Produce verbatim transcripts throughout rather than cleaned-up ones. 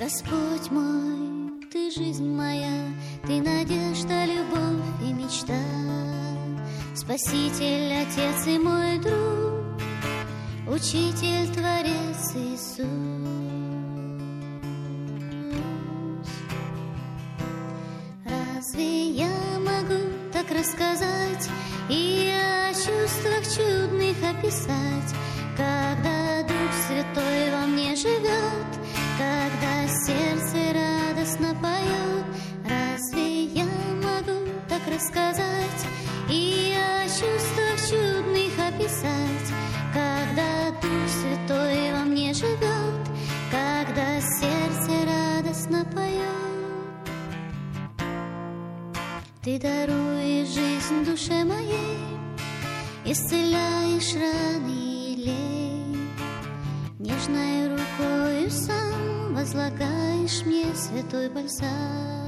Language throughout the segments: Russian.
Господь мой, Ты жизнь моя, Ты надежда, любовь и мечта, Спаситель, Отец и мой друг, Учитель, Творец Иисус. Разве я могу так рассказать и о чувствах чудных описать, когда Дух Святой во мне живет, когда сердце радостно поет? Разве я могу так рассказать и о чувствах чудных описать, когда Дух Святой во мне живет, когда сердце радостно поет? Ты даруешь жизнь душе моей, исцеляешь раны и лей, нежной рукою сам возлагаешь мне святой бальзам.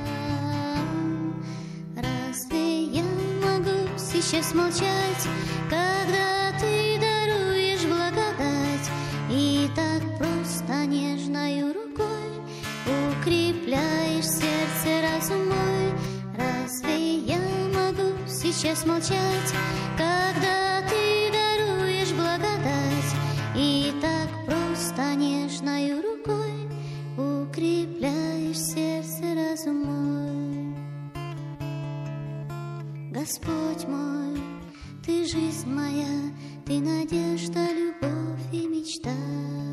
Разве я могу сейчас молчать, когда Ты даруешь благодать и так просто нежною рукой укрепляешь сердце разум мой? Разве я могу сейчас молчать, когда Ты даруешь благодать и так просто нежною рукой укрепляешь сердце разум мой? Господь мой, Ты жизнь моя, Ты надежда, любовь и мечта,